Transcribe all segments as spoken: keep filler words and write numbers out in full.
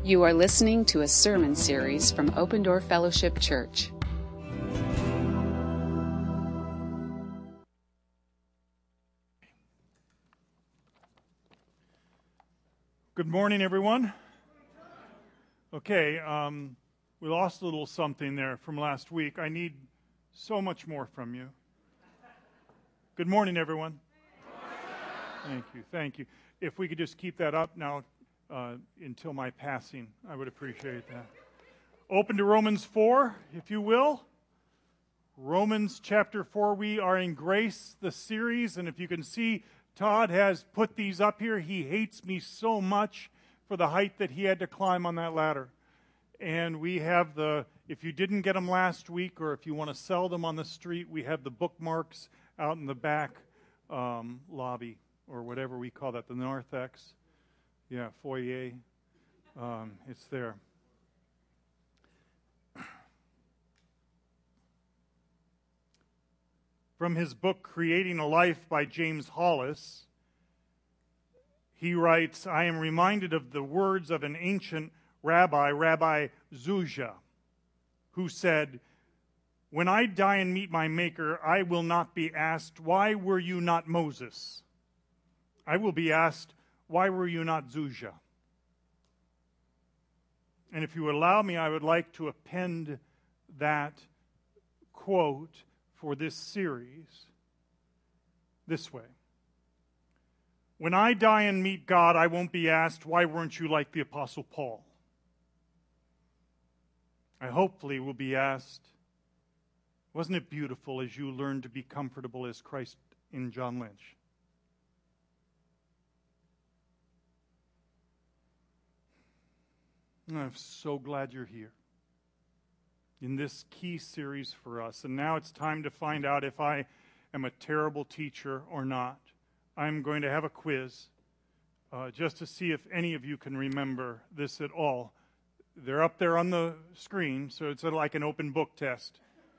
You are listening to a sermon series from Open Door Fellowship Church. Good morning, everyone. Okay, um, we lost a little something there from last week. I need so much more from you. Good morning, everyone. Thank you, thank you. If we could just keep that up now uh, until my passing, I would appreciate that. Open to Romans four, if you will. Romans chapter four, we are in Grace, the series, and if you can see, Todd has put these up here. He hates me so much for the height that he had to climb on that ladder. And we have the, if you didn't get them last week, or if you want to sell them on the street, we have the bookmarks out in the back um, lobby, or whatever we call that, the narthex. Yeah, foyer. Um, it's there. From his book, Creating a Life by James Hollis, he writes, I am reminded of the words of an ancient rabbi, Rabbi Zuzia, who said, when I die and meet my Maker, I will not be asked, why were you not Moses? I will be asked, why were you not Zuzia? And if you would allow me, I would like to append that quote for this series this way. When I die and meet God, I won't be asked, why weren't you like the Apostle Paul? I hopefully will be asked, wasn't it beautiful as you learned to be comfortable as Christ in John Lynch? I'm so glad you're here in this key series for us. And now it's time to find out if I am a terrible teacher or not. I'm going to have a quiz uh, just to see if any of you can remember this at all. They're up there on the screen, so it's like an open book test.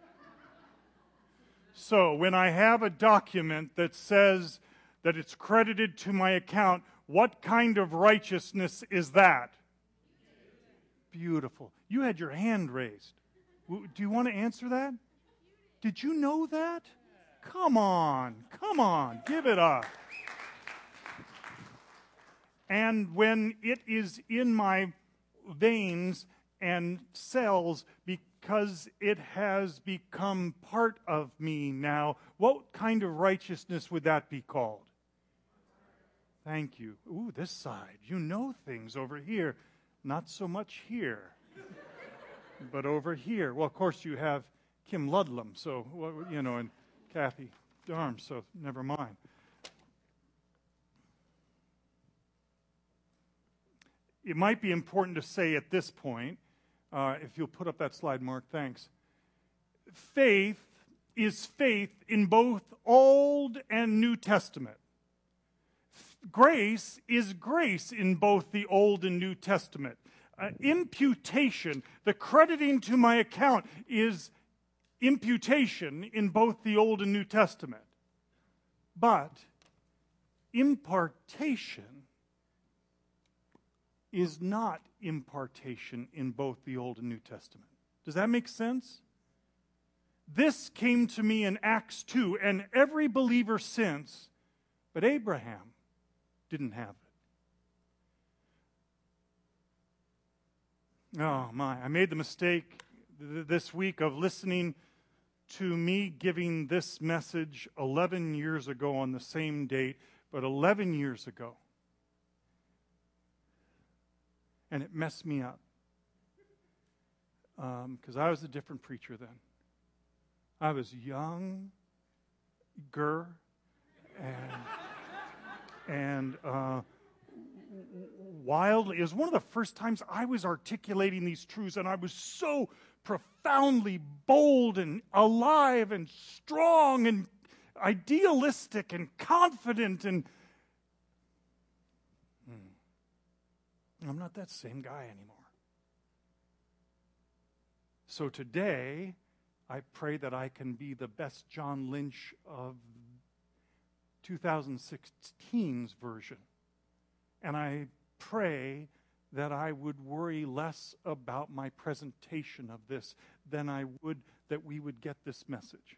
So when I have a document that says that it's credited to my account, what kind of righteousness is that? Beautiful. You had your hand raised. Do you want to answer that? Did you know that? Come on. Come on. Give it up. And when it is in my veins and cells because it has become part of me now, what kind of righteousness would that be called? Thank you. Ooh, this side. You know things over here. Not so much here, but over here. Well, of course, you have Kim Ludlam, so, you know, and Kathy Darm, so never mind. It might be important to say at this point, uh, if you'll put up that slide, Mark, thanks. Faith is faith in both Old and New Testament. Grace is grace in both the Old and New Testament. Uh, imputation, the crediting to my account, is imputation in both the Old and New Testament. But impartation is not impartation in both the Old and New Testament. Does that make sense? This came to me in Acts two, and every believer since, but Abraham didn't have it. Oh my, I made the mistake th- this week of listening to me giving this message eleven years ago on the same date, but eleven years ago. And it messed me up. Because um, I was a different preacher then. I was younger and... And uh, wildly, it was one of the first times I was articulating these truths, and I was so profoundly bold and alive and strong and idealistic and confident. And hmm, I'm not that same guy anymore. So today, I pray that I can be the best John Lynch of twenty sixteen's version. And I pray that I would worry less about my presentation of this than I would that we would get this message.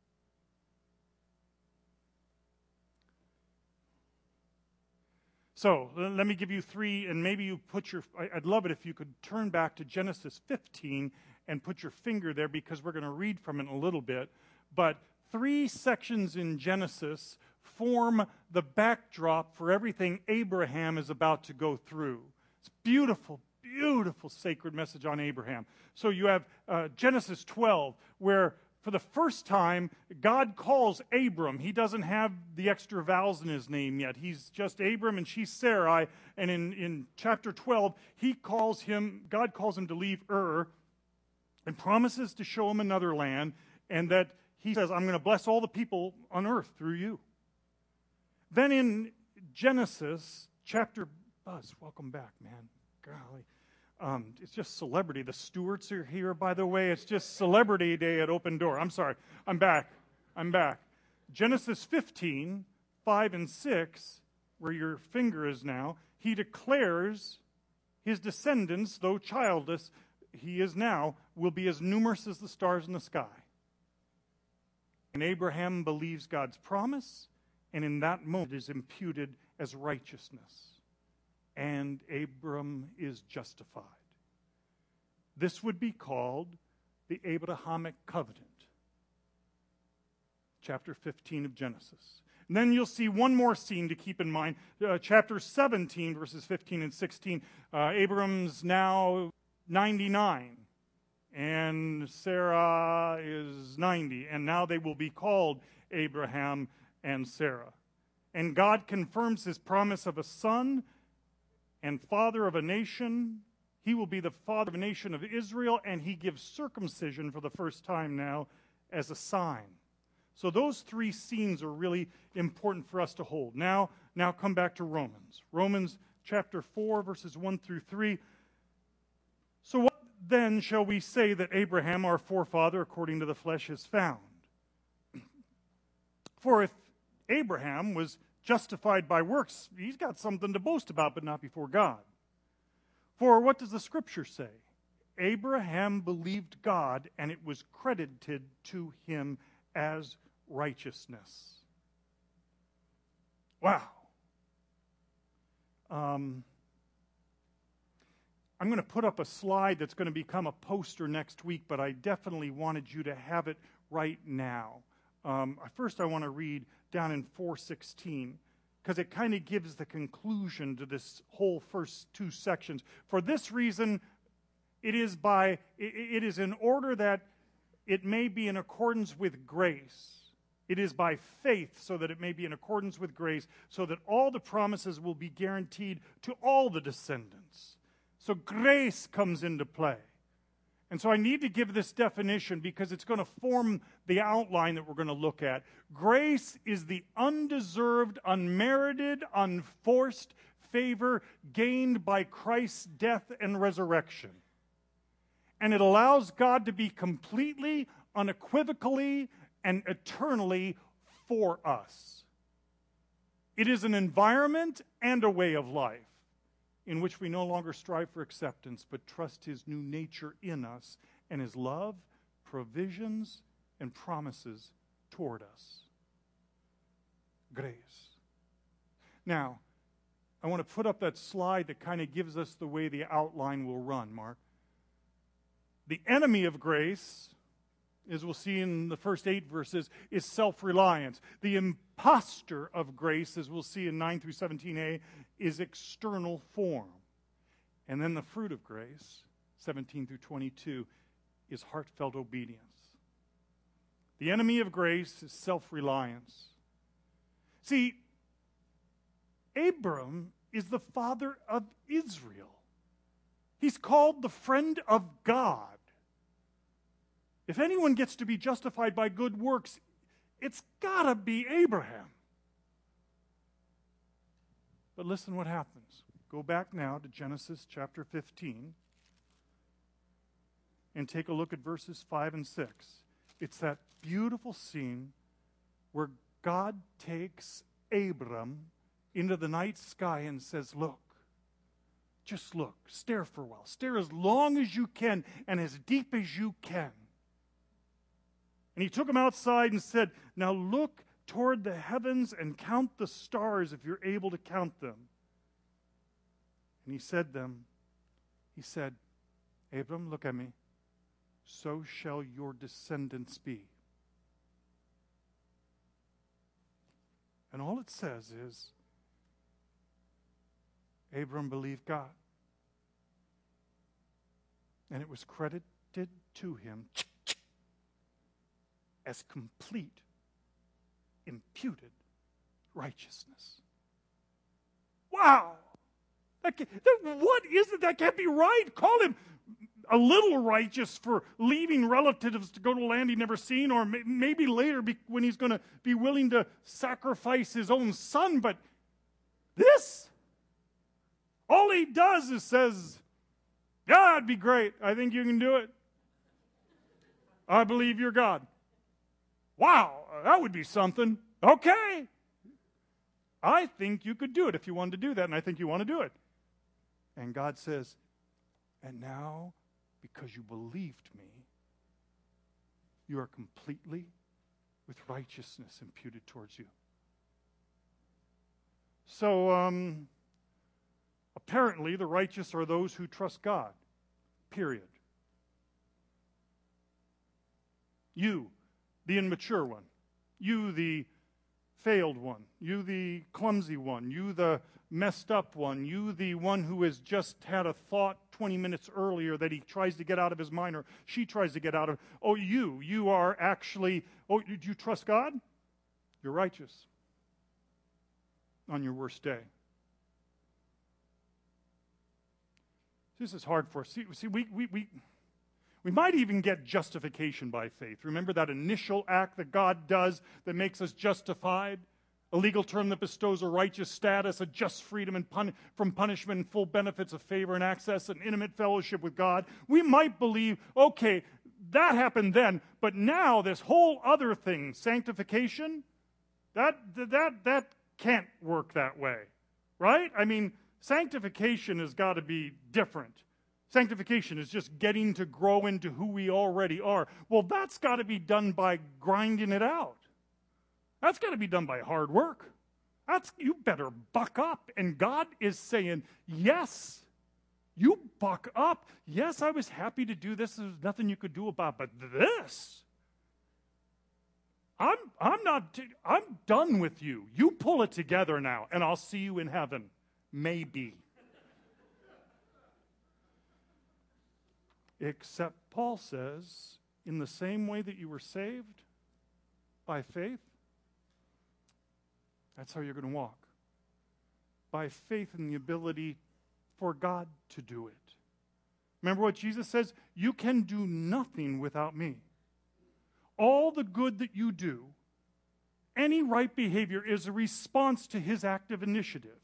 So, let me give you three, and maybe you put your, I'd love it if you could turn back to Genesis fifteen and put your finger there, because we're going to read from it in a little bit. But three sections in Genesis form the backdrop for everything Abraham is about to go through. It's beautiful, beautiful sacred message on Abraham. So you have uh, Genesis twelve, where for the first time, God calls Abram. He doesn't have the extra vowels in his name yet. He's just Abram and she's Sarai. And in, in chapter twelve, he calls him, God calls him to leave Ur and promises to show him another land, and that he says, I'm going to bless all the people on earth through you. Then in Genesis chapter, Buzz, welcome back, man. Golly. Um, it's just celebrity. The Stewarts are here, by the way. It's just celebrity day at Open Door. I'm sorry. I'm back. I'm back. Genesis fifteen, five and six, where your finger is now, he declares his descendants, though childless, he is now, will be as numerous as the stars in the sky. And Abraham believes God's promise, and in that moment is imputed as righteousness. And Abram is justified. This would be called the Abrahamic covenant. Chapter fifteen of Genesis. And then you'll see one more scene to keep in mind. Uh, chapter seventeen, verses fifteen and sixteen. Uh, Abram's now ninety-nine. And Sarah is ninety. And now they will be called Abraham and Sarah. And God confirms his promise of a son and father of a nation. He will be the father of a nation of Israel, and he gives circumcision for the first time now as a sign. So those three scenes are really important for us to hold. Now, now come back to Romans. Romans chapter four, verses one through three. So what then shall we say that Abraham, our forefather, according to the flesh, has found? For if Abraham was justified by works, he's got something to boast about, but not before God. For what does the Scripture say? Abraham believed God, and it was credited to him as righteousness. Wow. Um, I'm going to put up a slide that's going to become a poster next week, but I definitely wanted you to have it right now. Um, first, I want to read down in four sixteen, because it kind of gives the conclusion to this whole first two sections. For this reason, it is by it, it is in order that it may be in accordance with grace. It is by faith, so that it may be in accordance with grace, so that all the promises will be guaranteed to all the descendants. So grace comes into play. And so I need to give this definition because it's going to form the outline that we're going to look at. Grace is the undeserved, unmerited, unforced favor gained by Christ's death and resurrection. And it allows God to be completely, unequivocally, and eternally for us. It is an environment and a way of life in which we no longer strive for acceptance, but trust his new nature in us and his love, provisions, and promises toward us. Grace. Now, I want to put up that slide that kind of gives us the way the outline will run, Mark. The enemy of grace, as we'll see in the first eight verses, is self-reliance. The impostor of grace, as we'll see in nine through seventeen a, is external form. And then the fruit of grace, seventeen through twenty-two, is heartfelt obedience. The enemy of grace is self-reliance. See, Abram is the father of Israel. He's called the friend of God. If anyone gets to be justified by good works, it's got to be Abraham. But listen what happens. Go back now to Genesis chapter fifteen and take a look at verses five and six. It's that beautiful scene where God takes Abram into the night sky and says, look, Just look. Stare for a while. Stare as long as you can and as deep as you can. And he took him outside and said, now look toward the heavens and count the stars if you're able to count them. And he said them, he said, Abram, look at me. So shall your descendants be. And all it says is, Abram believed God. And it was credited to him as complete, imputed righteousness. Wow! That can, that, what is it? That can't be right. Call him a little righteous for leaving relatives to go to a land he'd never seen, or may, maybe later be, when he's going to be willing to sacrifice his own son. But this, all he does is says, yeah, it'd be great. I think you can do it. I believe you're God. Wow, that would be something. Okay. I think you could do it if you wanted to do that, and I think you want to do it. And God says, and now, because you believed me, you are completely with righteousness imputed towards you. So, um, apparently, the righteous are those who trust God. Period. You, the immature one. You, the failed one. You, the clumsy one. You, the messed up one. You, the one who has just had a thought twenty minutes earlier that he tries to get out of his mind, or she tries to get out of. Oh, you. You are actually, oh, do you trust God? You're righteous on your worst day. This is hard for us. See, see we, we, we, we might even get justification by faith. Remember that initial act that God does that makes us justified? A legal term that bestows a righteous status, a just freedom and pun- from punishment and full benefits of favor and access and intimate fellowship with God. We might believe, okay, that happened then, but now this whole other thing, sanctification, that, that, that can't work that way, right? I mean, sanctification has got to be different. Sanctification is just getting to grow into who we already are. Well, that's got to be done by grinding it out. That's got to be done by hard work. That's, you better buck up. And God is saying, yes, you buck up. Yes, I was happy to do this. There's nothing you could do about it. But this, I'm, I'm not, I'm done with you. You pull it together now, and I'll see you in heaven. Maybe. Except Paul says, in the same way that you were saved by faith, that's how you're going to walk. By faith in the ability for God to do it. Remember what Jesus says? You can do nothing without me. All the good that you do, any right behavior is a response to his active initiative.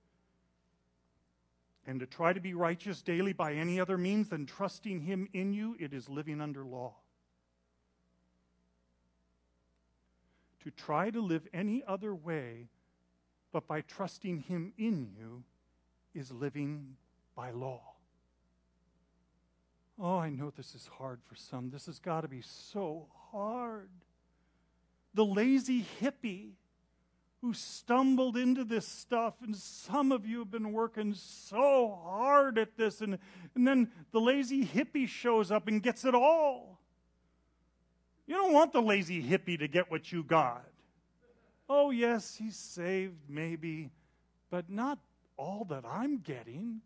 And to try to be righteous daily by any other means than trusting him in you, it is living under law. To try to live any other way but by trusting him in you is living by law. Oh, I know this is hard for some. This has got to be so hard. The lazy hippie who stumbled into this stuff, and some of you have been working so hard at this, and, and then the lazy hippie shows up and gets it all. You don't want the lazy hippie to get what you got. Oh, yes, he's saved, maybe, but not all that I'm getting.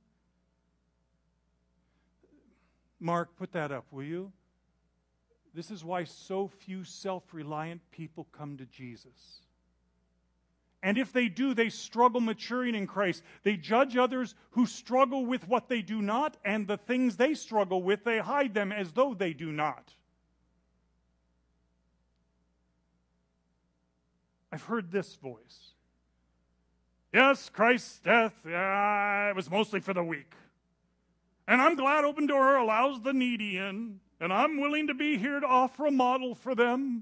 Mark, put that up, will you? This is why so few self-reliant people come to Jesus. And if they do, they struggle maturing in Christ. They judge others who struggle with what they do not, and the things they struggle with, they hide them as though they do not. I've heard this voice. Yes, Christ's death, uh, it was mostly for the weak. And I'm glad Open Door allows the needy in, and I'm willing to be here to offer a model for them.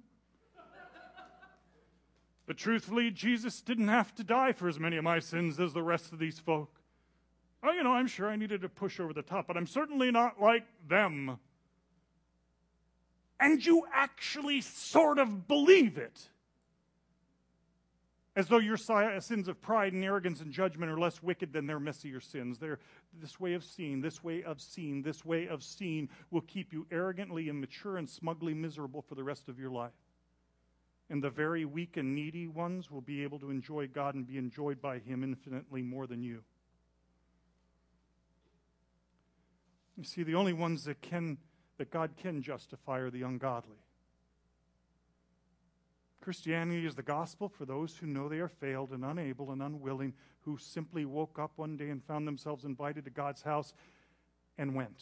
But truthfully, Jesus didn't have to die for as many of my sins as the rest of these folk. Oh, you know, I'm sure I needed to push over the top, but I'm certainly not like them. And you actually sort of believe it. As though your sins of pride and arrogance and judgment are less wicked than their messier sins. They're, this way of seeing, this way of seeing, this way of seeing will keep you arrogantly immature and smugly miserable for the rest of your life. And the very weak and needy ones will be able to enjoy God and be enjoyed by Him infinitely more than you. You see, the only ones that can, that God can justify are the ungodly. Christianity is the gospel for those who know they are failed and unable and unwilling, who simply woke up one day and found themselves invited to God's house and went.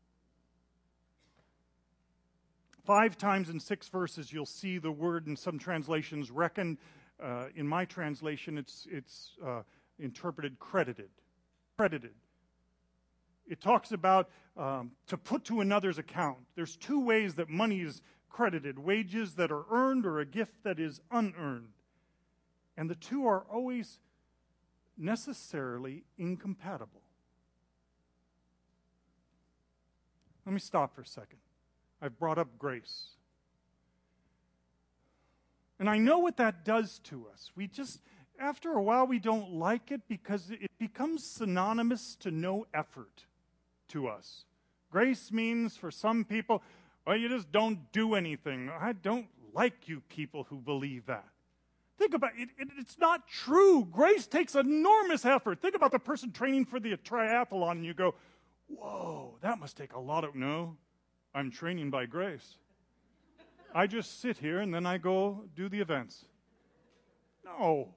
Five times in six verses you'll see the word in some translations reckoned. Uh, in my translation it's, it's uh, interpreted credited. Credited. It talks about um, to put to another's account. There's two ways that money is credited: wages that are earned or a gift that is unearned. And the two are always necessarily incompatible. Let me stop for a second. I've brought up grace. And I know what that does to us. We just, after a while, we don't like it because it becomes synonymous to no effort to us. Grace means for some people, well, you just don't do anything. I don't like you people who believe that. Think about it. it it's not true. Grace takes enormous effort. Think about the person training for the triathlon and you go, whoa, that must take a lot of, no, I'm training by grace. I just sit here and then I go do the events. No.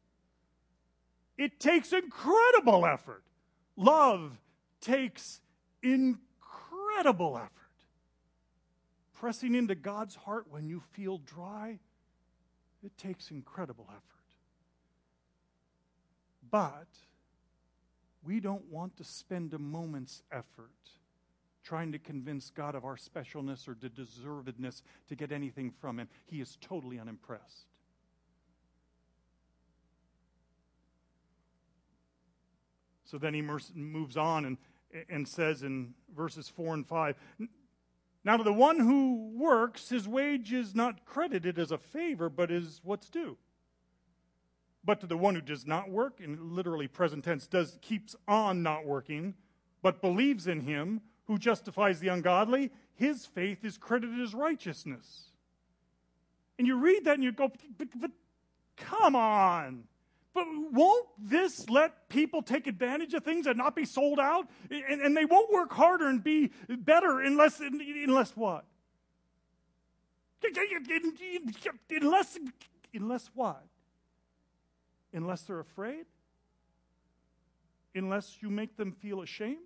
It takes incredible effort. Love takes incredible effort. Pressing into God's heart when you feel dry, it takes incredible effort. But we don't want to spend a moment's effort trying to convince God of our specialness or the deservedness to get anything from Him. He is totally unimpressed. So then he moves on and, and says in verses four and five, now to the one who works, his wage is not credited as a favor, but is what's due. But to the one who does not work, in literally present tense, does keeps on not working, but believes in Him who justifies the ungodly, his faith is credited as righteousness. And you read that and you go, but, but come on. But won't this let people take advantage of things and not be sold out? And, and they won't work harder and be better unless, unless what? Unless, unless what? Unless they're afraid? Unless you make them feel ashamed?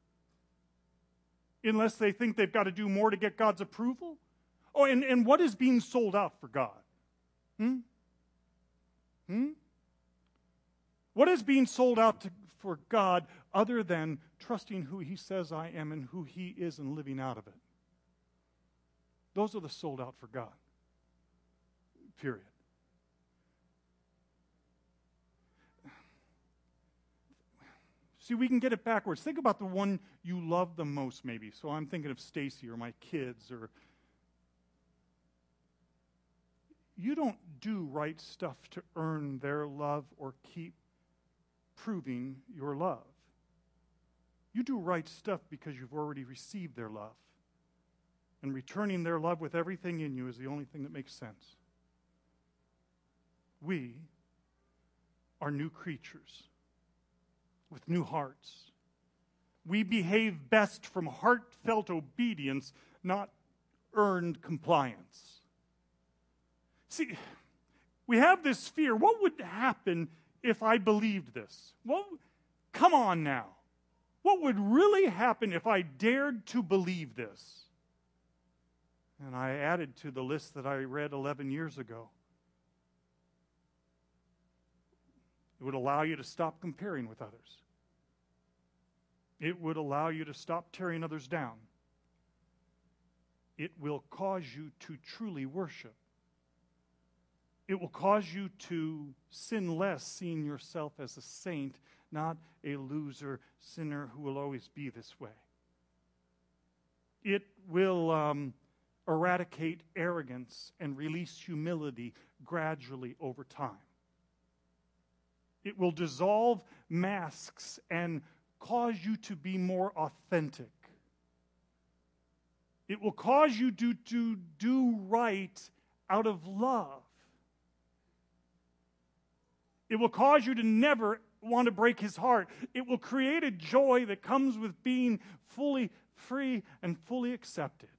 Unless they think they've got to do more to get God's approval? Oh, and, and what is being sold out for God? Hmm? Hmm? What is being sold out to, for God other than trusting who He says I am and who He is and living out of it? Those are the sold out for God. Period. See, we can get it backwards. Think about the one you love the most, maybe. So I'm thinking of Stacy or my kids. Or you don't do right stuff to earn their love or keep proving your love. You do right stuff because you've already received their love. And returning their love with everything in you is the only thing that makes sense. We are new creatures with new hearts. We behave best from heartfelt obedience, not earned compliance. See, we have this fear. What would happen if I believed this? Well, come on now. What would really happen if I dared to believe this? And I added to the list that I read eleven years ago. It would allow you to stop comparing with others. It would allow you to stop tearing others down. It will cause you to truly worship. It will cause you to sin less, seeing yourself as a saint, not a loser sinner who will always be this way. It will um, eradicate arrogance and release humility gradually over time. It will dissolve masks and cause you to be more authentic. It will cause you to, to do right out of love. It will cause you to never want to break his heart. It will create a joy that comes with being fully free and fully accepted.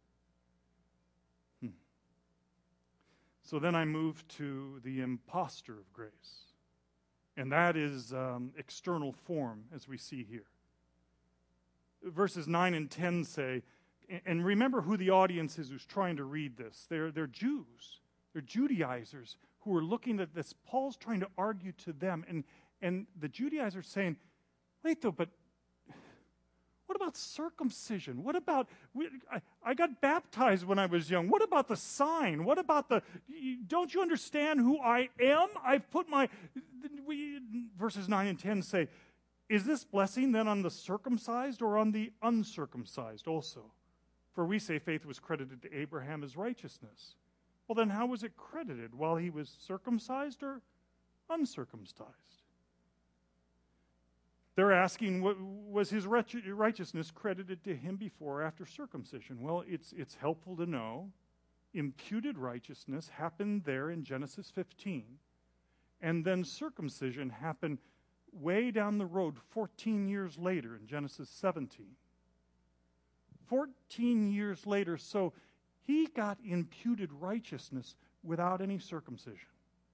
Hmm. So then I move to the impostor of grace. And that is um, external form, as we see here. Verses nine and ten say, and remember who the audience is who's trying to read this. They're, they're Jews. They're Judaizers who are looking at this. Paul's trying to argue to them. And, and the Judaizers are saying, wait though, but what about circumcision? What about, we, I, I got baptized when I was young. What about the sign? What about the, don't you understand who I am? I've put my, we, verses nine and ten say, is this blessing then on the circumcised or on the uncircumcised also? For we say faith was credited to Abraham as righteousness. Well, then how was it credited? While he was circumcised or uncircumcised? They're asking, what, was his righteousness credited to him before or after circumcision? Well, it's, it's helpful to know. Imputed righteousness happened there in Genesis fifteen. And then circumcision happened way down the road fourteen years later in Genesis seventeen. fourteen years later, so he got imputed righteousness without any circumcision.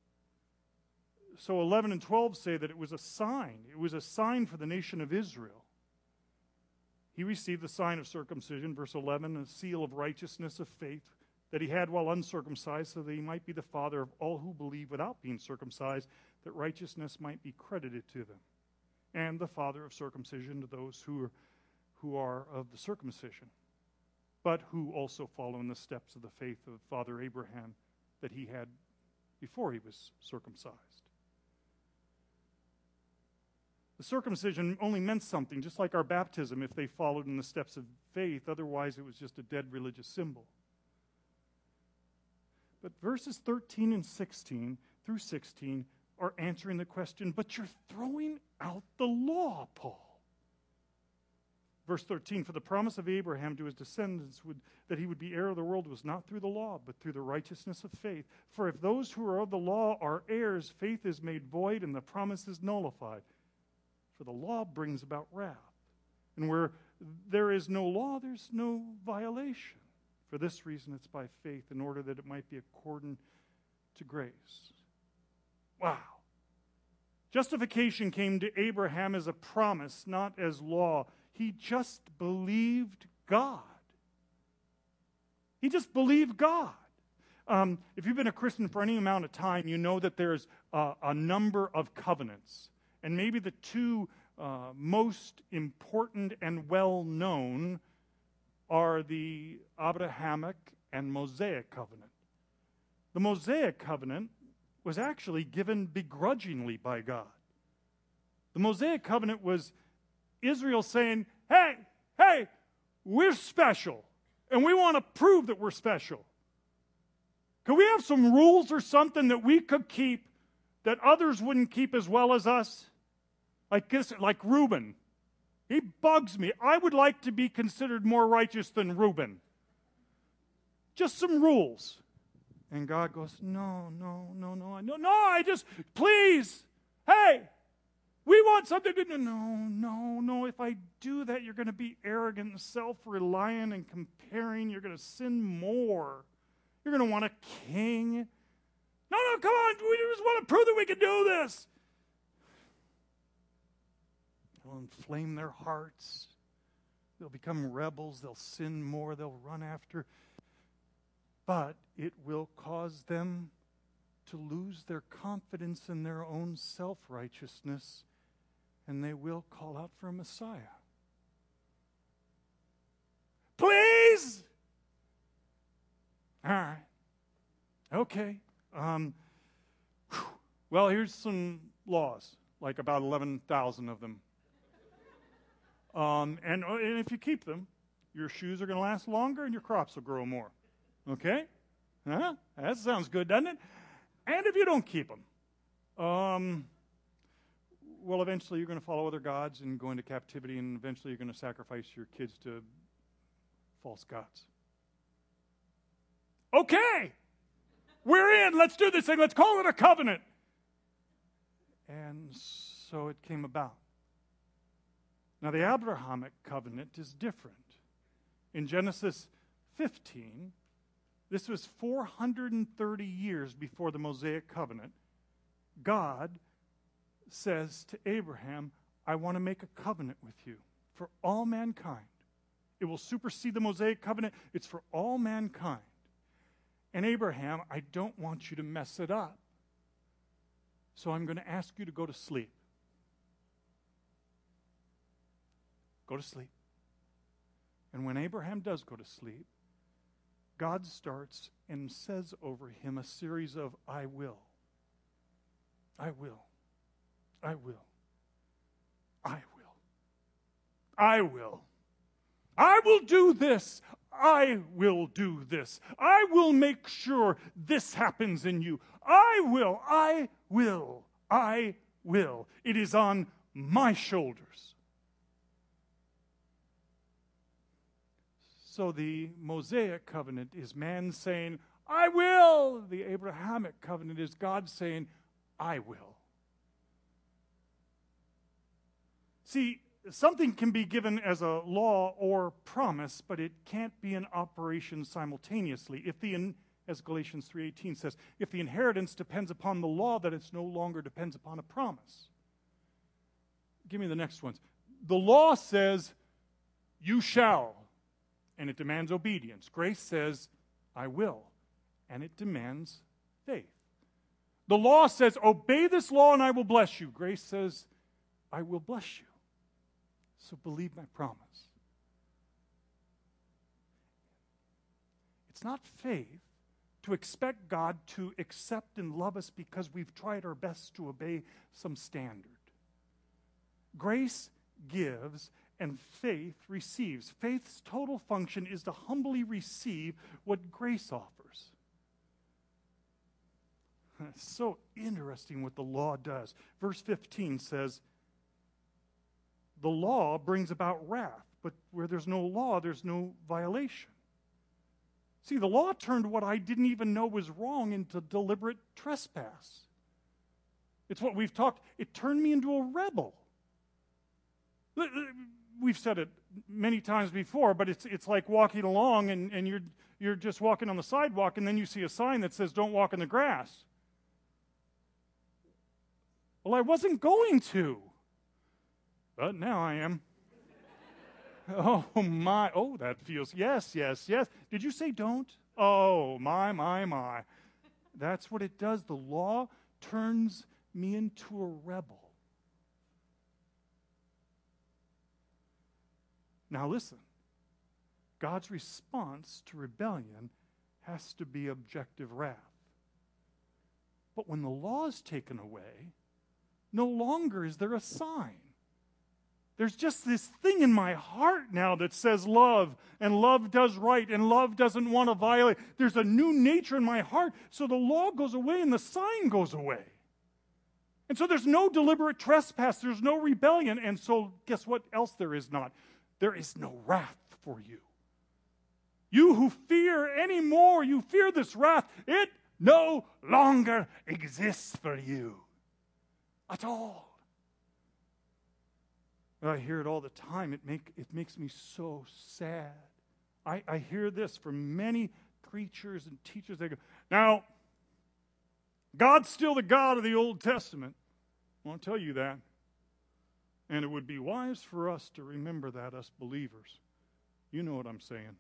So eleven and twelve say that it was a sign. It was a sign for the nation of Israel. He received the sign of circumcision, verse eleven, a seal of righteousness of faith that he had while uncircumcised, so that he might be the father of all who believe without being circumcised, that righteousness might be credited to them, and the father of circumcision to those who are, who are of the circumcision, but who also follow in the steps of the faith of Father Abraham that he had before he was circumcised. The circumcision only meant something, just like our baptism, if they followed in the steps of faith. Otherwise, it was just a dead religious symbol. But verses thirteen and sixteen through sixteen are answering the question, but you're throwing out the law, Paul. Verse thirteen, for the promise of Abraham to his descendants would, that he would be heir of the world was not through the law, but through the righteousness of faith. For if those who are of the law are heirs, faith is made void and the promise is nullified. For the law brings about wrath. And where there is no law, there's no violation. For this reason, it's by faith, in order that it might be according to grace. Wow. Justification came to Abraham as a promise, not as law. He just believed God. He just believed God. Um, if you've been a Christian for any amount of time, you know that there's uh, a number of covenants. And maybe the two uh, most important and well-known are the Abrahamic and Mosaic covenant. The Mosaic covenant was actually given begrudgingly by God. The Mosaic covenant was Israel saying, hey, hey, we're special, and we want to prove that we're special. Could we have some rules or something that we could keep that others wouldn't keep as well as us? Like this, like Reuben. He bugs me. I would like to be considered more righteous than Reuben. Just some rules. And God goes, no, no, no, no, no, no, I just, please, hey, we want something to do. No, no, no, if I do that, you're going to be arrogant and self-reliant and comparing. You're going to sin more. You're going to want a king. No, no, come on, we just want to prove that we can do this. It'll inflame their hearts. They'll become rebels. They'll sin more. They'll run after. But it will cause them to lose their confidence in their own self-righteousness, and they will call out for a Messiah. Please! All right. Okay. Um, well, here's some laws. like about eleven thousand of them. Um, and, and if you keep them, your shoes are going to last longer and your crops will grow more. Okay? Huh? That sounds good, doesn't it? And if you don't keep them, um, well, eventually you're going to follow other gods and go into captivity, and eventually you're going to sacrifice your kids to false gods. Okay! We're in. Let's do this thing. Let's call it a covenant. And so it came about. Now, the Abrahamic covenant is different. In Genesis fifteen, this was four hundred thirty years before the Mosaic covenant. God says to Abraham, I want to make a covenant with you for all mankind. It will supersede the Mosaic covenant. It's for all mankind. And Abraham, I don't want you to mess it up. So I'm going to ask you to go to sleep. Go to sleep. And when Abraham does go to sleep, God starts and says over him a series of I will. I will. I will. I will. I will. I will do this. I will do this. I will make sure this happens in you. I will. I will. I will. It is on my shoulders. So the Mosaic covenant is man saying, I will. The Abrahamic covenant is God saying, I will. See, something can be given as a law or promise, but it can't be in operation simultaneously. If the, as Galatians three eighteen says, if the inheritance depends upon the law, then it no longer depends upon a promise. Give me the next ones. The law says, you shall, and it demands obedience. Grace says, I will, and it demands faith. The law says, obey this law and I will bless you. Grace says, I will bless you. So believe my promise. It's not faith to expect God to accept and love us because we've tried our best to obey some standard. Grace gives and faith receives. Faith's total function is to humbly receive what grace offers. It's so interesting what the law does. Verse fifteen says, the law brings about wrath, but where there's no law, there's no violation. See, the law turned what I didn't even know was wrong into deliberate trespass. It's what we've talked, it turned me into a rebel. We've said it many times before, but it's it's like walking along and, and you're you're just walking on the sidewalk and then you see a sign that says, don't walk in the grass. Well, I wasn't going to. But now I am. Oh, my. Oh, that feels. Yes, yes, yes. Did you say don't? Oh, my, my, my. That's what it does. The law turns me into a rebel. Now listen. God's response to rebellion has to be objective wrath. But when the law is taken away, no longer is there a sign. There's just this thing in my heart now that says love, and love does right, and love doesn't want to violate. There's a new nature in my heart, so the law goes away and the sign goes away. And so there's no deliberate trespass, there's no rebellion, and so guess what else there is not? There is no wrath for you. You who fear anymore, you fear this wrath, it no longer exists for you at all. I hear it all the time. It make it makes me so sad. I, I hear this from many preachers and teachers. They go, now, God's still the God of the Old Testament. I want to tell you that. And it would be wise for us to remember that, us believers. You know what I'm saying.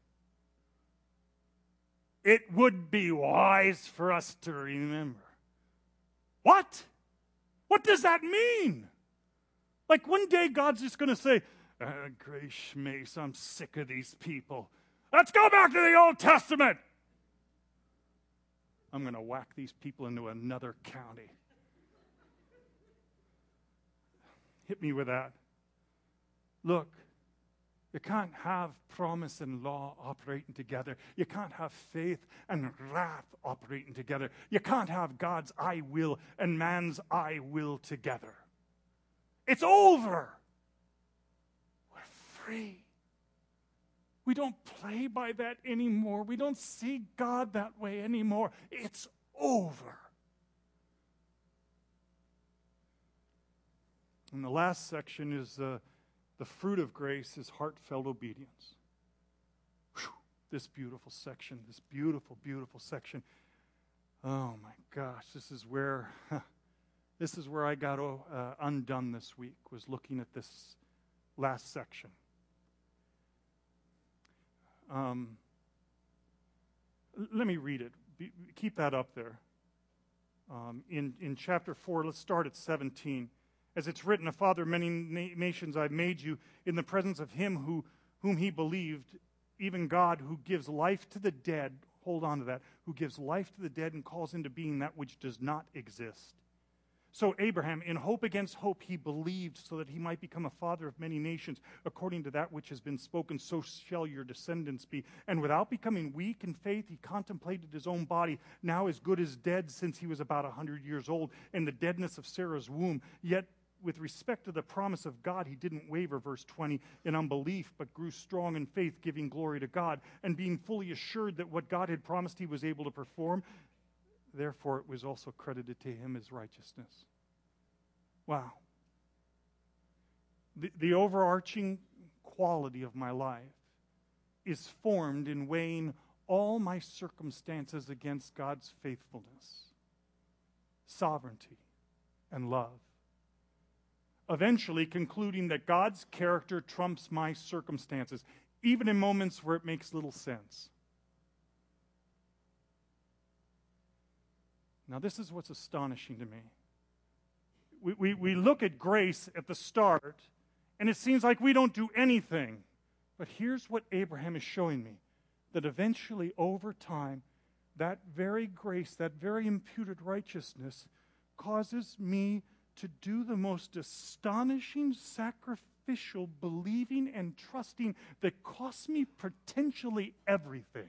It would be wise for us to remember. What? What does that mean? Like one day God's just going to say, ah, Grace Schmace, I'm sick of these people. Let's go back to the Old Testament. I'm going to whack these people into another county. hit me with that. Look, you can't have promise and law operating together. You can't have faith and wrath operating together. You can't have God's I will and man's I will together. It's over. We're free. We don't play by that anymore. We don't see God that way anymore. It's over. And the last section is uh, the fruit of grace is heartfelt obedience. Whew, this beautiful section, this beautiful, beautiful section. Oh my gosh, this is where huh, this is where I got uh, undone this week, was looking at this last section. Um, let me read it. Be, keep that up there. Um, in, in chapter four, let's start at seventeen. As it's written, a father of many na- nations I've made you in the presence of him who, whom he believed, even God who gives life to the dead, hold on to that, who gives life to the dead and calls into being that which does not exist. So Abraham, in hope against hope, he believed so that he might become a father of many nations, according to that which has been spoken, so shall your descendants be. And without becoming weak in faith, he contemplated his own body, now as good as dead, since he was about a hundred years old, in the deadness of Sarah's womb. Yet with respect to the promise of God, he didn't waver, verse twenty, in unbelief, but grew strong in faith, giving glory to God, and being fully assured that what God had promised he was able to perform, therefore it was also credited to him as righteousness. Wow. The, the overarching quality of my life is formed in weighing all my circumstances against God's faithfulness, sovereignty, and love. Eventually concluding that God's character trumps my circumstances, even in moments where it makes little sense. Now, this is what's astonishing to me. We, we, we look at grace at the start, and it seems like we don't do anything. But here's what Abraham is showing me, that eventually, over time, that very grace, that very imputed righteousness, causes me to do the most astonishing, sacrificial believing and trusting that costs me potentially everything.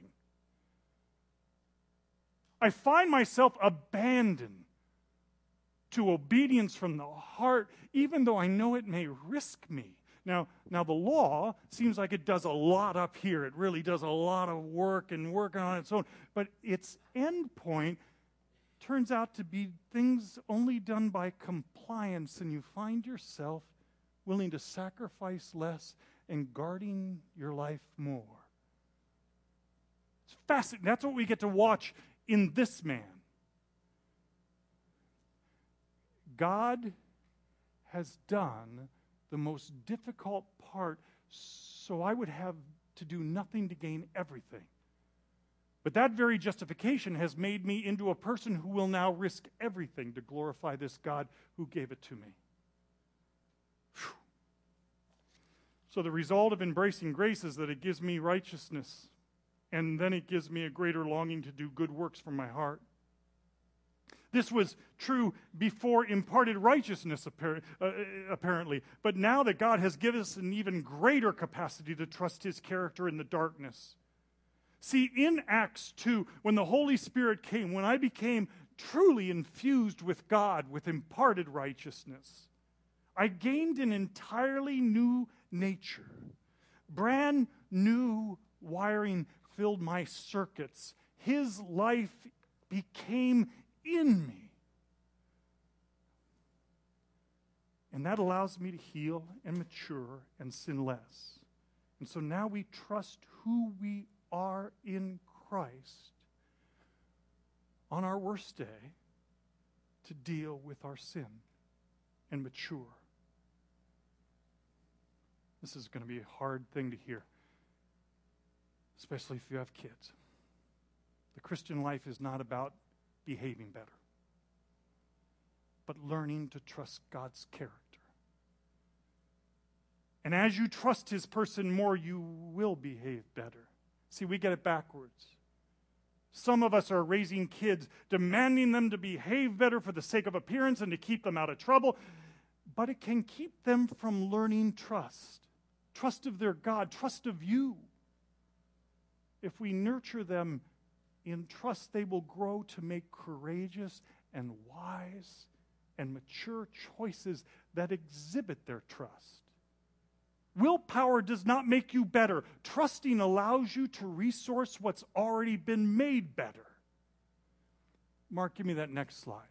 I find myself abandoned to obedience from the heart, even though I know it may risk me. Now, now the law seems like it does a lot up here. It really does a lot of work and work on its own. But its end point turns out to be things only done by compliance, and you find yourself willing to sacrifice less and guarding your life more. It's fascinating. That's what we get to watch in this man. God has done the most difficult part, so I would have to do nothing to gain everything. But that very justification has made me into a person who will now risk everything to glorify this God who gave it to me. Whew. So the result of embracing grace is that it gives me righteousness, and then it gives me a greater longing to do good works from my heart. This was true before imparted righteousness, apparently. But now that God has given us an even greater capacity to trust his character in the darkness. See, in Acts two, when the Holy Spirit came, when I became truly infused with God, with imparted righteousness, I gained an entirely new nature. Brand new wiring filled my circuits. His life became in me. And that allows me to heal and mature and sin less. And so now we trust who we are in Christ on our worst day to deal with our sin and mature. This is going to be a hard thing to hear, especially if you have kids. The Christian life is not about behaving better, but learning to trust God's character. And as you trust his person more, you will behave better. See, we get it backwards. Some of us are raising kids, demanding them to behave better for the sake of appearance and to keep them out of trouble. but it can keep them from learning trust. Trust of their God, trust of you. If we nurture them in trust, they will grow to make courageous and wise and mature choices that exhibit their trust. Willpower does not make you better. Trusting allows you to resource what's already been made better. Mark, give me that next slide.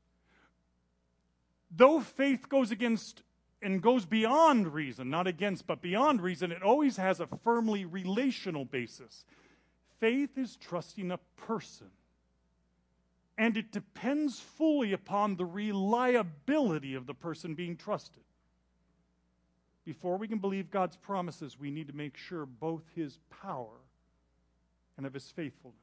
Though faith goes against and goes beyond reason, not against, but beyond reason, it always has a firmly relational basis. Faith is trusting a person, and it depends fully upon the reliability of the person being trusted. Before we can believe God's promises, we need to make sure both his power and of his faithfulness.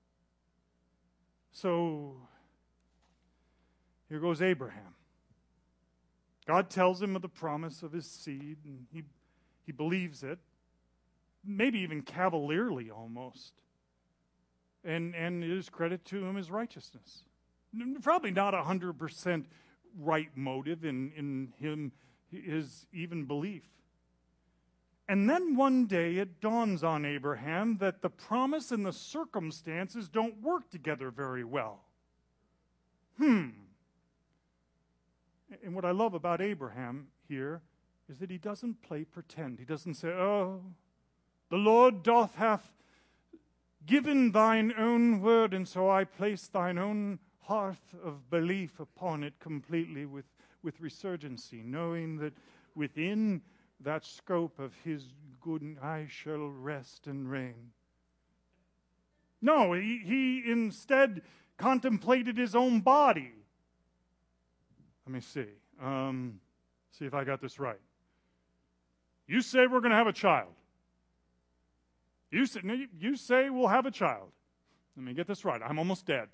So, here goes Abraham. God tells him of the promise of his seed, and he, he believes it, maybe even cavalierly almost. And, and it is credit to him as righteousness. Probably not a one hundred percent right motive in, in him, his even belief. And then one day it dawns on Abraham that the promise and the circumstances don't work together very well. Hmm. And what I love about Abraham here is that he doesn't play pretend. He doesn't say, oh, the Lord doth hath given thine own word, and so I place thine own hearth of belief upon it completely with, with resurgency, knowing that within that scope of his good I shall rest and reign. No, he, he instead contemplated his own body. Let me see. Um, see if I got this right. You say we're going to have a child. You say, you say we'll have a child. Let me get this right. I'm almost dead.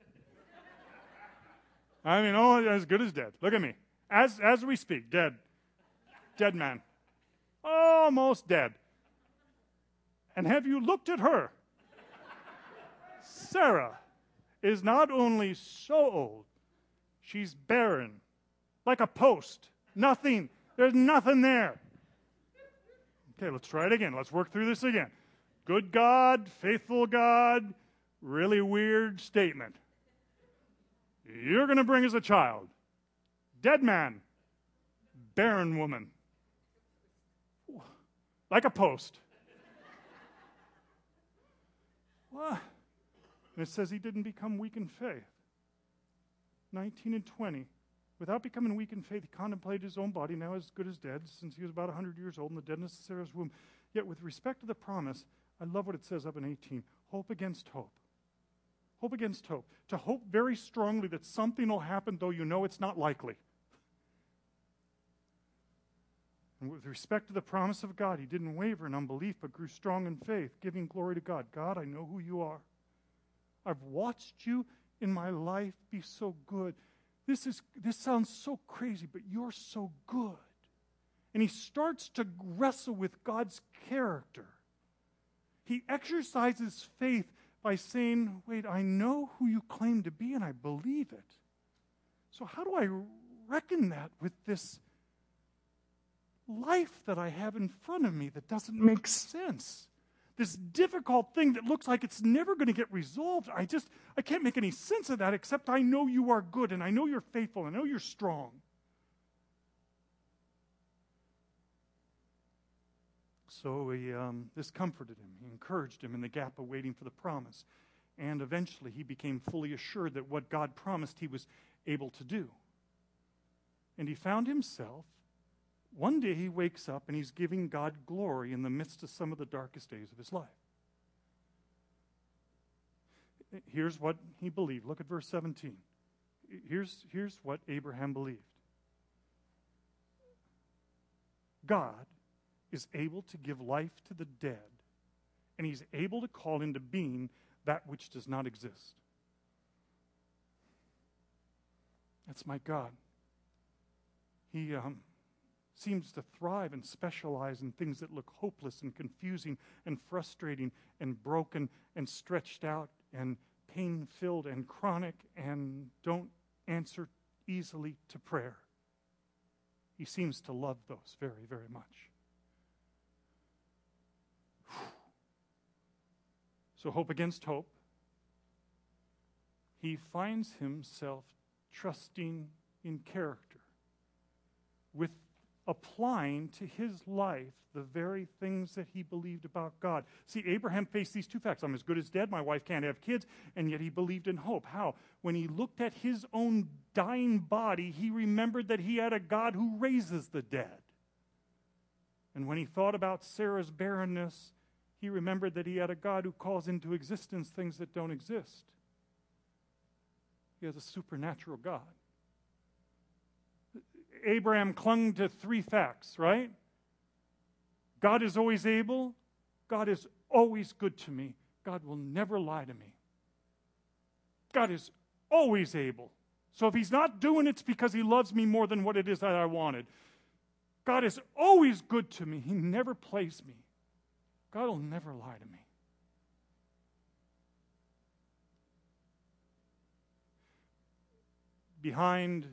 I mean, oh, as good as dead. Look at me. As, as we speak, dead. Dead man. Almost dead. And have you looked at her? Sarah is not only so old, she's barren, like a post. Nothing. There's nothing there. Okay, let's try it again. Let's work through this again. Good God, faithful God, really weird statement. You're going to bring us a child. Dead man. Barren woman. Like a post. What? And it says he didn't become weak in faith. nineteen and twenty. Without becoming weak in faith, he contemplated his own body, now as good as dead, since he was about one hundred years old, in the deadness of Sarah's womb. Yet with respect to the promise, I love what it says up in eighteen. Hope against hope. Hope against hope. To hope very strongly that something will happen, though you know it's not likely. And with respect to the promise of God, he didn't waver in unbelief, but grew strong in faith, giving glory to God. God, I know who you are. I've watched you in my life be so good. This is this sounds so crazy, but you're so good. And he starts to wrestle with God's character. He exercises faith by saying, wait, I know who you claim to be and I believe it. So how do I reckon that with this life that I have in front of me that doesn't make sense? This difficult thing that looks like it's never going to get resolved. I just, I can't make any sense of that except I know you are good and I know you're faithful and I know you're strong. So he, um, this comforted him. He encouraged him in the gap of waiting for the promise. And eventually he became fully assured that what God promised he was able to do. And he found himself, one day he wakes up and he's giving God glory in the midst of some of the darkest days of his life. Here's what he believed. Look at verse seventeen. Here's, here's what Abraham believed. God is able to give life to the dead, and he's able to call into being that which does not exist. That's my God. He um, seems to thrive and specialize in things that look hopeless and confusing and frustrating and broken and stretched out and pain-filled and chronic and don't answer easily to prayer. He seems to love those very, very much. So hope against hope. He finds himself trusting in character, with applying to his life the very things that he believed about God. See, Abraham faced these two facts. I'm as good as dead, my wife can't have kids, and yet he believed in hope. How? When he looked at his own dying body, he remembered that he had a God who raises the dead. And when he thought about Sarah's barrenness, he remembered that he had a God who calls into existence things that don't exist. He has a supernatural God. Abraham clung to three facts, right? God is always able. God is always good to me. God will never lie to me. God is always able. So if he's not doing it, it's because he loves me more than what it is that I wanted. God is always good to me. He never plays me. God will never lie to me. Behind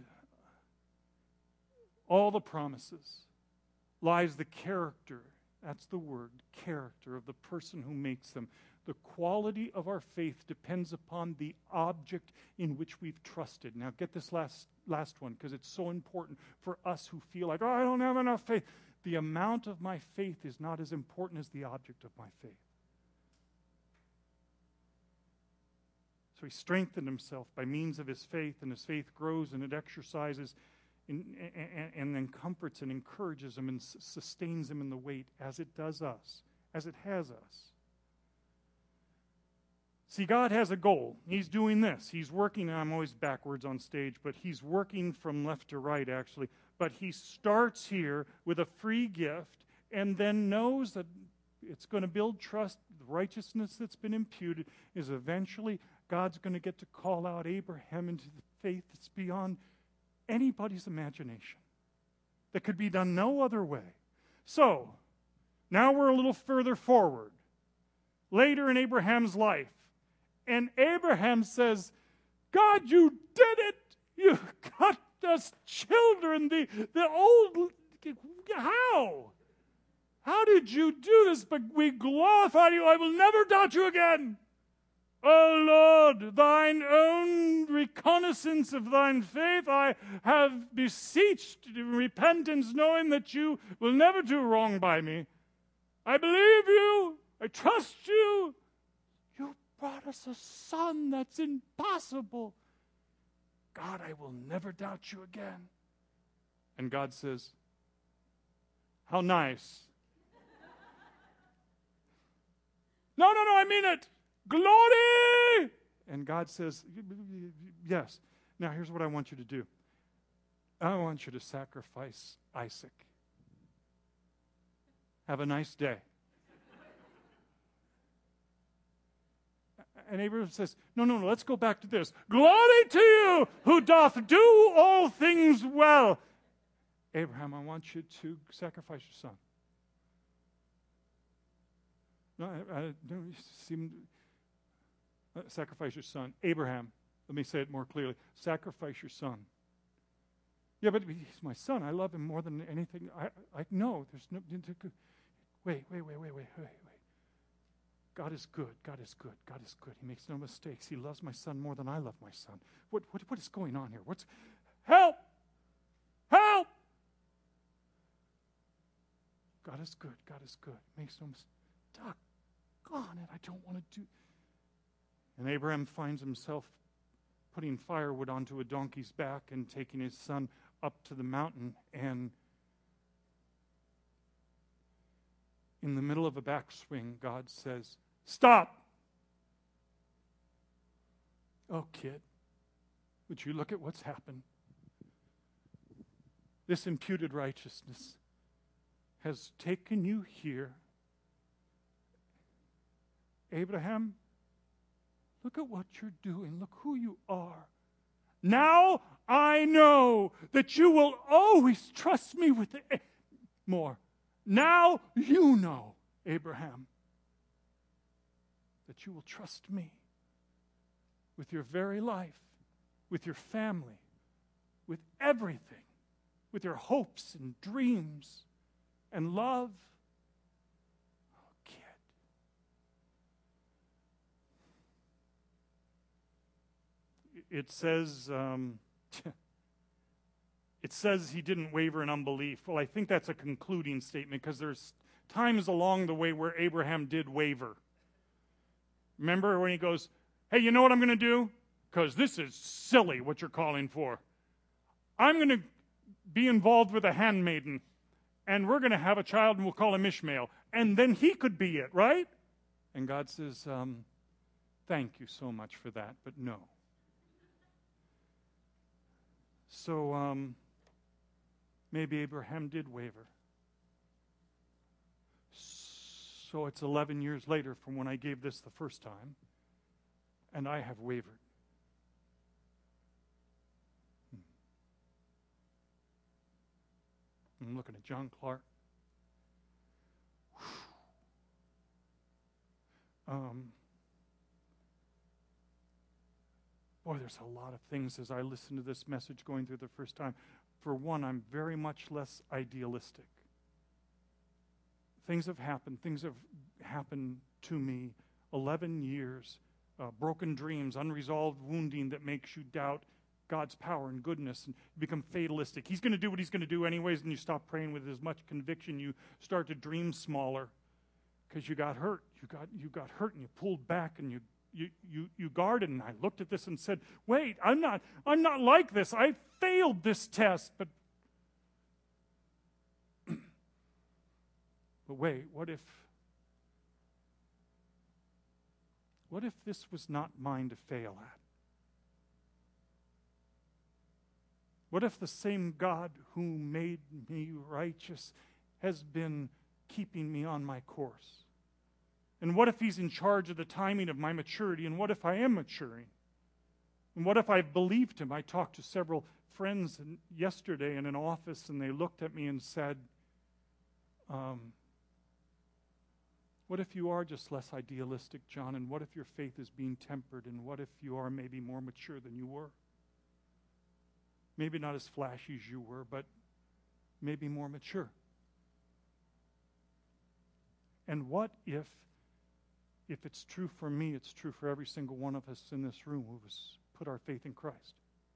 all the promises lies the character, that's the word, character of the person who makes them. The quality of our faith depends upon the object in which we've trusted. Now get this last, last one, because it's so important for us who feel like, oh, I don't have enough faith. The amount of my faith is not as important as the object of my faith. So he strengthened himself by means of his faith, and his faith grows and it exercises and, and, and then comforts and encourages him and s- sustains him in the weight as it does us, as it has us. See, God has a goal. He's doing this. He's working, and I'm always backwards on stage, but he's working from left to right, actually. But he starts here with a free gift and then knows that it's going to build trust. The righteousness that's been imputed is eventually God's going to get to call out Abraham into the faith that's beyond anybody's imagination, that could be done no other way. So, now we're a little further forward, later in Abraham's life. And Abraham says, God, you did it. You got us children. The, the old, how? How did you do this? But we glorify you. I will never doubt you again. O Lord, thine own reconnaissance of thine faith I have beseeched in repentance, knowing that you will never do wrong by me. I believe you. I trust you. You brought us a son. That's impossible. God, I will never doubt you again. And God says, how nice. No, no, no, I mean it. Glory! And God says, yes. Now, here's what I want you to do. I want you to sacrifice Isaac. Have a nice day. And Abraham says, no, no, no, let's go back to this. Glory to you who doth do all things well. Abraham, I want you to sacrifice your son. No, I, I don't seem... Uh, sacrifice your son. Abraham, let me say it more clearly. Sacrifice your son. Yeah, but he's my son. I love him more than anything. I, I know. There's no... Wait, wait, wait, wait, wait, wait, wait. God is good. God is good. God is good. He makes no mistakes. He loves my son more than I love my son. What, what, what is going on here? What's... Help! Help! God is good. God is good. He makes no mistakes. Doggone it. I don't want to do... And Abraham finds himself putting firewood onto a donkey's back and taking his son up to the mountain. And in the middle of a backswing, God says, stop! Oh, kid, would you look at what's happened? This imputed righteousness has taken you here. Abraham, look at what you're doing. Look who you are. Now I know that you will always trust me with the, more. Now you know, Abraham, that you will trust me with your very life, with your family, with everything. with your hopes and dreams and love. Oh, kid. It says, um, it says he didn't waver in unbelief. Well, I think that's a concluding statement because there's times along the way where Abraham did waver. Remember when he goes, hey, you know what I'm going to do? Because this is silly what you're calling for. I'm going to be involved with a handmaiden, and we're going to have a child, and we'll call him Ishmael. And then he could be it, right? And God says, um, thank you so much for that, but no. So um, maybe Abraham did waver. So it's eleven years later from when I gave this the first time, and I have wavered. I'm looking at John Clark. Um, boy, there's a lot of things as I listen to this message going through the first time. For one, I'm very much less idealistic. Things have happened. Things have happened to me. Eleven years, uh, broken dreams, unresolved wounding that makes you doubt God's power and goodness, and you become fatalistic. He's going to do what he's going to do anyways, and you stop praying with as much conviction. You start to dream smaller because you got hurt. You got you got hurt, and you pulled back, and you you you you guarded. And I looked at this and said, "Wait, I'm not I'm not like this. I failed this test, but but wait, what if what if this was not mine to fail at? What if the same God who made me righteous has been keeping me on my course? And what if he's in charge of the timing of my maturity? And what if I am maturing? And what if I've believed him? I talked to several friends yesterday in an office, and they looked at me and said, um, what if you are just less idealistic, John? And what if your faith is being tempered? And what if you are maybe more mature than you were? Maybe not as flashy as you were, but maybe more mature. And what if, if it's true for me, it's true for every single one of us in this room who has put our faith in Christ?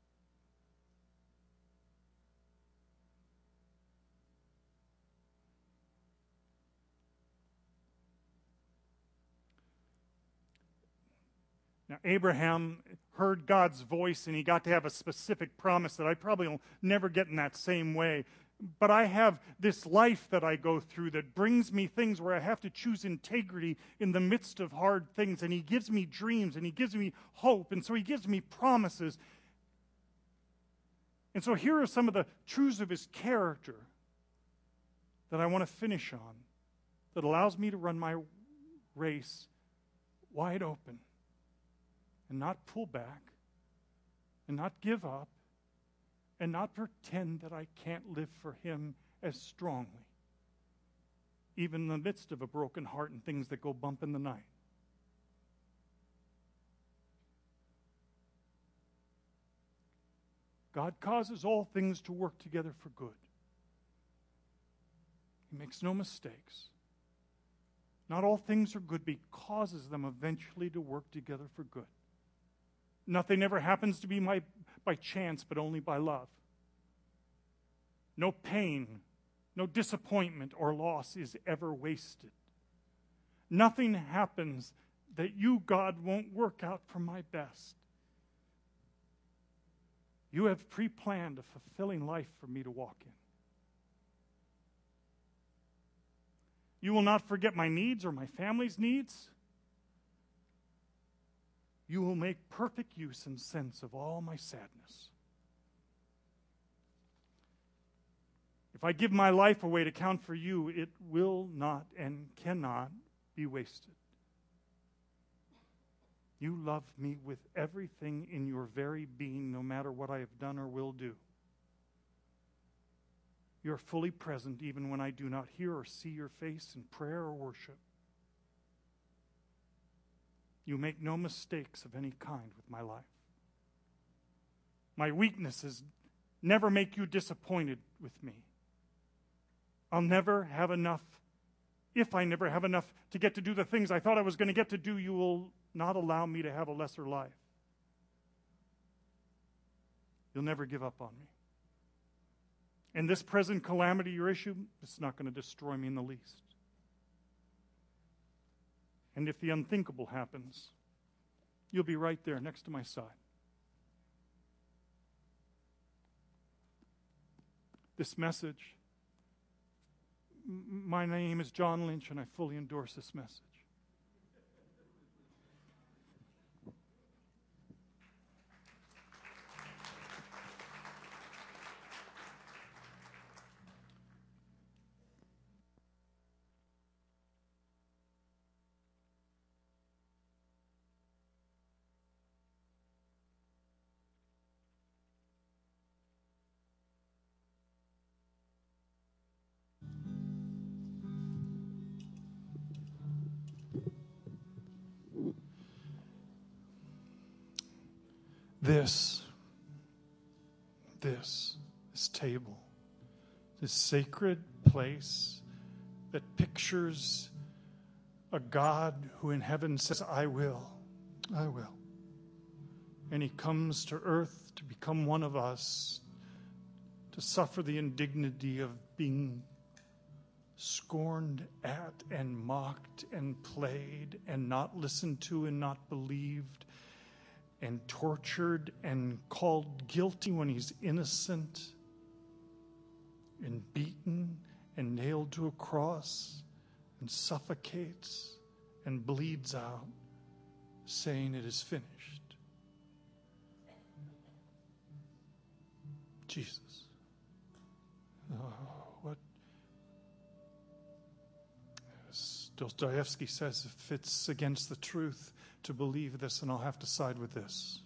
Now, Abraham heard God's voice, and he got to have a specific promise that I probably will never get in that same way. But I have this life that I go through that brings me things where I have to choose integrity in the midst of hard things. And he gives me dreams, and he gives me hope, and so he gives me promises. And so here are some of the truths of his character that I want to finish on, that allows me to run my race wide open and not pull back and not give up and not pretend that I can't live for him as strongly, even in the midst of a broken heart and things that go bump in the night. God causes all things to work together for good. He makes no mistakes. Not all things are good, but he causes them eventually to work together for good. Nothing ever happens to be my, by chance, but only by love. No pain, no disappointment or loss is ever wasted. Nothing happens that you, God, won't work out for my best. You have pre-planned a fulfilling life for me to walk in. You will not forget my needs or my family's needs. You will make perfect use and sense of all my sadness. If I give my life away to count for you, it will not and cannot be wasted. You love me with everything in your very being, no matter what I have done or will do. You're fully present even when I do not hear or see your face in prayer or worship. You make no mistakes of any kind with my life. My weaknesses never make you disappointed with me. I'll never have enough. If I never have enough to get to do the things I thought I was going to get to do, you will not allow me to have a lesser life. You'll never give up on me. And this present calamity, your issue, it's not going to destroy me in the least. And if the unthinkable happens, you'll be right there next to my side. This message, m- my name is John Lynch, and I fully endorse this message. This, this, this table, this sacred place that pictures a God who in heaven says, I will, I will. And he comes to earth to become one of us, to suffer the indignity of being scorned at and mocked and played and not listened to and not believed, and tortured and called guilty when he's innocent, and beaten and nailed to a cross, and suffocates and bleeds out, saying it is finished. Jesus. Oh, what? As Dostoevsky says, if it's against the truth to believe this, and I'll have to side with this.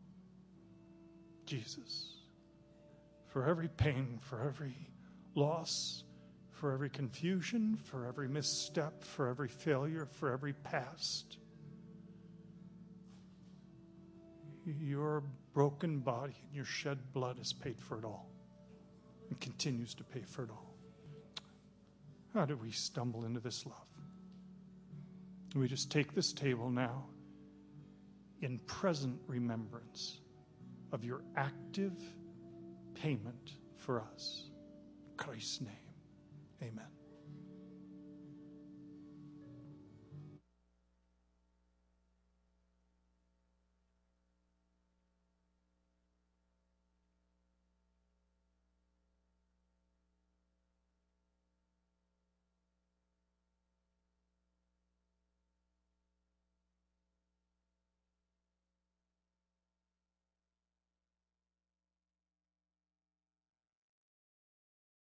Jesus. For every pain, for every loss, for every confusion, for every misstep, for every failure, for every past, your broken body and your shed blood has paid for it all and continues to pay for it all. How do we stumble into this love? We just take this table now in present remembrance of your active payment for us. In Christ's name, amen.